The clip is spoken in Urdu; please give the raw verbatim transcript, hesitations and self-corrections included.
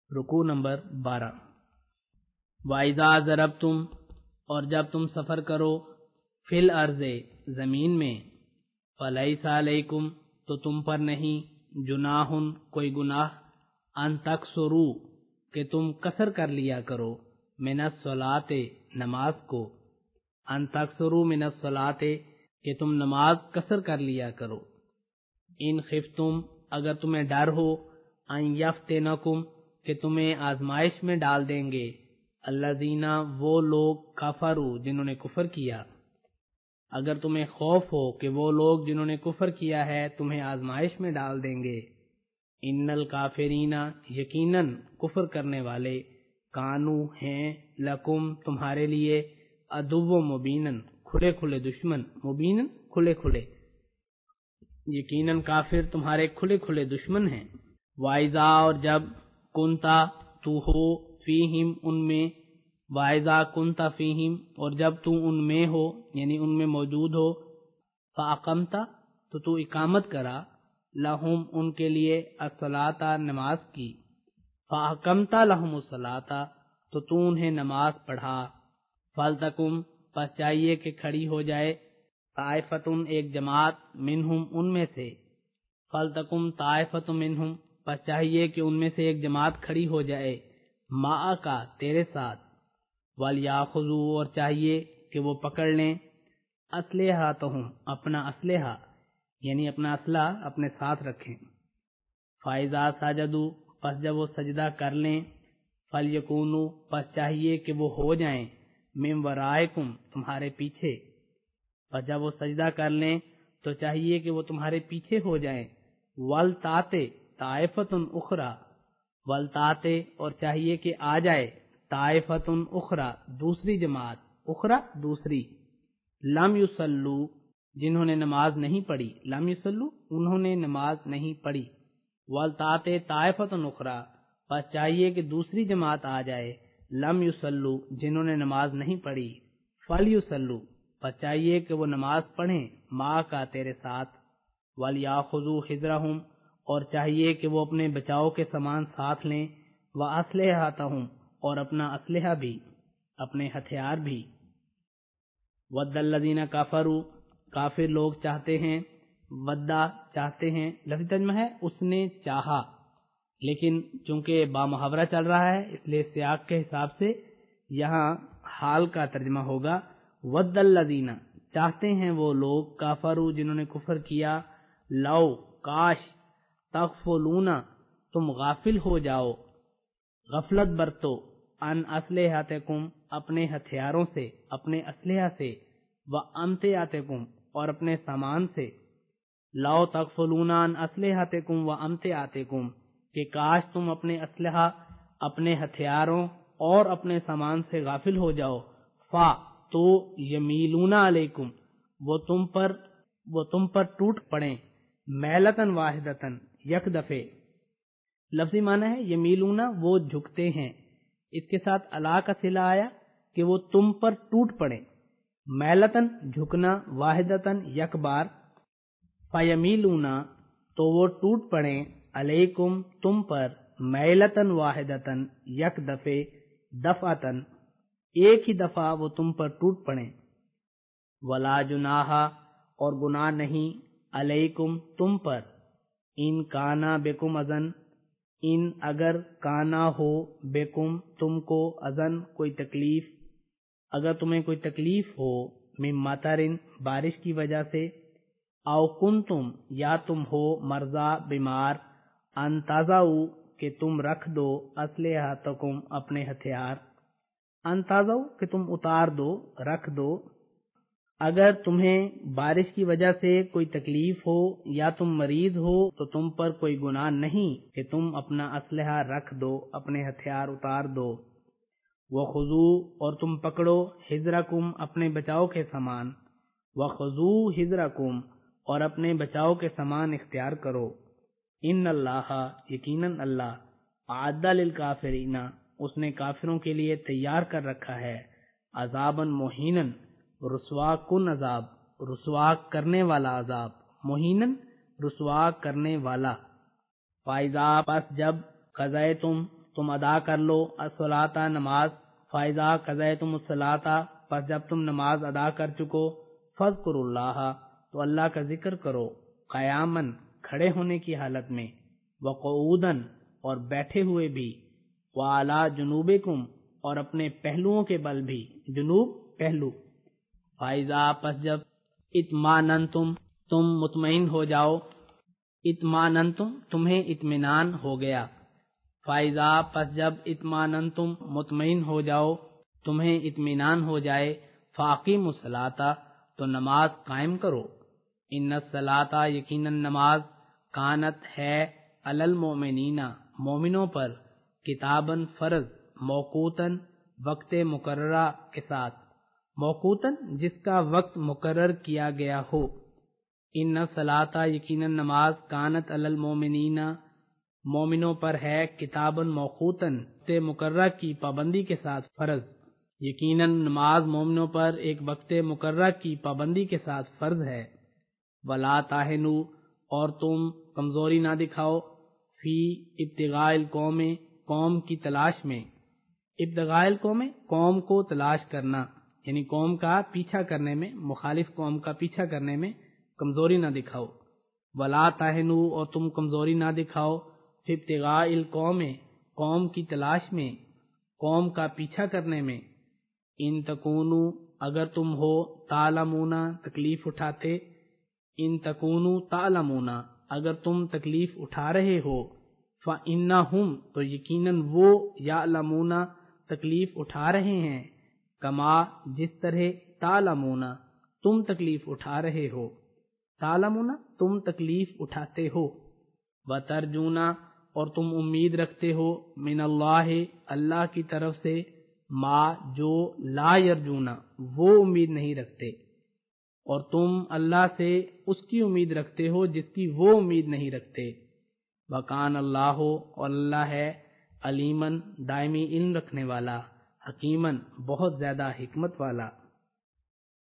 رکوع نمبر بارہ۔ وَإِذَا ضَرَبْتُمْ، اور جب تم سفر کرو، فِي الْأَرْضِ، زمین میں، فَلَيْسَ عَلَيْكُمْ، تو تم پر نہیں، جناح، کوئی گناہ، ان تقصروا، کہ تم قصر کر لیا کرو، من الصلاۃ، نماز کو، ان تقصروا من الصلاۃ، کہ تم نماز قصر کر لیا کرو، ان خفتم، اگر تمہیں ڈر ہو، ان یفتنکم، کہ تمہیں آزمائش میں ڈال دیں گے، الذین، وہ لوگ، کفروا، جنہوں نے کفر کیا، اگر تمہیں خوف ہو کہ وہ لوگ جنہوں نے کفر کیا ہے تمہیں آزمائش میں ڈال دیں گے، ان الکافرین، یقیناً کفر کرنے والے، کانو، ہیں، لکم، تمہارے لیے، عدو مبینن، کھلے کھلے دشمن، مبینن، کھلے کھلے، یقیناً کافر تمہارے کھلے کھلے دشمن ہیں۔ وَإِذَا، اور جب، کنتا، تو ہو، فیہم، ان میں، وَإِذَا کنتا فیہم، اور جب تو ان میں ہو، یعنی ان میں موجود ہو، فَأَقَمْتَ، تو تو اقامت کرا، لہم، ان کے لیے، الصلاۃ، نماز کی، فَأَقَمْتَ لَهُمُ الصَّلَاةَ، تو تو انہیں نماز پڑھا، فَلْتَقُمْ، پس چاہیے کہ کھڑی ہو جائے، طائفتٌ، ایک جماعت، منہم، ان میں سے، فَلْتَقُمْ طائفۃ منہم، پس چاہیے کہ ان میں سے ایک جماعت کھڑی ہو جائے، معک، تیرے ساتھ، وَلْيَأْخُذُوا، اور چاہیے کہ وہ پکڑ لیں، اسلحتہم، اپنا اسلحہ، یعنی اپنا اسلحہ اپنے ساتھ رکھیں، فَإِذَا سَجَدُوا، پس جب وہ سجدہ کر لیں، فَلْيَكُونُوا، پس چاہیے کہ وہ ہو جائیں، مِن وَرَائِكُمْ، تمہارے پیچھے، پس جب وہ سجدہ کر لیں تو چاہیے کہ وہ تمہارے پیچھے ہو جائیں، وَلْتَأْتِ طَائِفَةٌ أُخْرَىٰ، وَلْتَأْتِ، اور چاہیے کہ آ جائے، طائفتٌ اخرى، دوسری جماعت، اخرى، دوسری، لم یصلو، جنہوں نے نماز نہیں پڑھی، لم یصلو، انہوں نے نماز نہیں پڑھی، ولتأت طائفۃ اخرى، پس چاہیے کہ دوسری جماعت آ جائے، لم یصلو، جنہوں نے نماز نہیں پڑھی، فلیصلوا، پس چاہیے کہ وہ نماز پڑھیں، معک، تیرے ساتھ، ولیأخذوا حذرہم، اور چاہیے کہ وہ اپنے بچاؤ کے سامان ساتھ لیں، واسلحتہم، اور اپنا اسلحہ بھی، اپنے ہتھیار بھی، ود الذین کفروا، کافر لوگ چاہتے ہیں، ودا، چاہتے ہیں، لفظ ترجمہ ہے اس نے چاہا، لیکن چونکہ با محاورہ چل رہا ہے اس لیے سیاق کے حساب سے یہاں حال کا ترجمہ ہوگا، ود الذین، چاہتے ہیں وہ لوگ، کفروا، جنہوں نے کفر کیا، لو، کاش، تغفلون، تم غافل ہو جاؤ، غفلت برتو، ان اسلحتکم، اپنے ہتھیاروں سے، اپنے اسلحہ سے، وامتعاتکم، اور اپنے سامان سے، لو تغفلون ان اسلحتکم وامتعاتکم، کہ کاش تم اپنے اسلحہ، اپنے ہتھیاروں اور اپنے سامان سے غافل ہو جاؤ، فا، تو یمیلون علیکم، وہ تم پر وہ تم پر ٹوٹ پڑیں، میلتن واحدتن، یک دفعے، لفظی معنی ہے یمیلون، وہ جھکتے ہیں، اس کے ساتھ الا کا صلہ آیا کہ وہ تم پر ٹوٹ پڑے، میلتن، جھکنا، واحدتن، یک بار، فیمیلون، تو وہ ٹوٹ پڑیں، علیکم، تم پر، میلتن واحدتن، یک دفعے، دفعتن، ایک ہی دفعہ وہ تم پر ٹوٹ پڑیں، ولا جناح، اور گناہ نہیں، علیکم، تم پر، ان کانا بکم اذن، ان اگر کانا ہو، بکم، تم کو، اذن، کوئی تکلیف، اگر تمہیں کوئی تکلیف ہو، من مطرن، بارش کی وجہ سے، او کنتم، یا تم ہو، مرضا، بیمار، ان تضعوا، کہ تم رکھ دو، اسلحتکم، اپنے ہتھیار، ان تضعوا، کہ تم اتار دو، رکھ دو، اگر تمہیں بارش کی وجہ سے کوئی تکلیف ہو یا تم مریض ہو تو تم پر کوئی گناہ نہیں کہ تم اپنا اسلحہ رکھ دو، اپنے ہتھیار اتار دو، وَخُذُوا، اور تم پکڑو، حذرکم، اپنے بچاؤ کے سامان، وَخُذُوا حذرکم، اور اپنے بچاؤ کے سامان اختیار کرو، ان اللہ، یقیناً اللہ، اعد للکافرین، اس نے کافروں کے لیے تیار کر رکھا ہے، عذابا مہینا، رسوا کن عذاب، رسوا کرنے والا عذاب، مہینن، رسوا کرنے والا، فائزہ، پس جب، قضیتم، تم ادا کر لو الصلاۃ نماز، فاذا قضیتم الصلاۃ پس جب تم نماز ادا کر چکو، فاذکروا اللہ تو اللہ کا ذکر کرو، قیاماً کھڑے ہونے کی حالت میں، وقعوداً اور بیٹھے ہوئے بھی، وعلی جنوبکم اور اپنے پہلوؤں کے بل بھی، جنوب پہلو، فاذا پس جب اطماننتم تم مطمئن ہو جاؤ، اطماننتم تمہیں اطمینان ہو گیا، فاذا پس جب اطماننتم مطمئن ہو جاؤ، تمہیں اطمینان ہو جائے، فاقیموا الصلاۃ تو نماز قائم کرو، ان الصلاۃ یقیناً نماز، کانت ہے، علی المؤمنین مومنوں پر، کتاباً فرض، موقوتاً وقت مقررہ کے ساتھ، موقوتاً جس کا وقت مقرر کیا گیا ہو، ان الصلاۃ یقیناً نماز، کانت علی المؤمنین مومنوں پر ہے، کتاباً موقوتاً وقت مقررہ کی پابندی کے ساتھ فرض، یقیناً نماز مومنوں پر ایک وقت مقررہ کی پابندی کے ساتھ فرض ہے، ولا تہنوا اور تم کمزوری نہ دکھاؤ، فی ابتغاء القوم قوم کی تلاش میں، ابتغاء القوم قوم کو تلاش کرنا، یعنی قوم کا پیچھا کرنے میں، مخالف قوم کا پیچھا کرنے میں کمزوری نہ دکھاؤ، ولا تہنوا اور تم کمزوری نہ دکھاؤ، فی ابتغاء القوم قوم کی تلاش میں، قوم کا پیچھا کرنے میں، ان تکونوا اگر تم ہو، تعلمون تکلیف اٹھاتے، ان تکونوا تعلمون اگر تم تکلیف اٹھا رہے ہو، فإنہم تو یقیناً وہ، یعلمون تکلیف اٹھا رہے ہیں، کما جس طرح تعلمون تم تکلیف اٹھا رہے ہو، تعلمون تم تکلیف اٹھاتے ہو، وترجون اور تم امید رکھتے ہو، من اللہ اللہ کی طرف سے، ما جو لا یرجون وہ امید نہیں رکھتے، اور تم اللہ سے اس کی امید رکھتے ہو جس کی وہ امید نہیں رکھتے، وکان اللہ اور اللہ ہے، علیماً دائمی علم رکھنے والا، حکیماً بہت زیادہ حکمت والا۔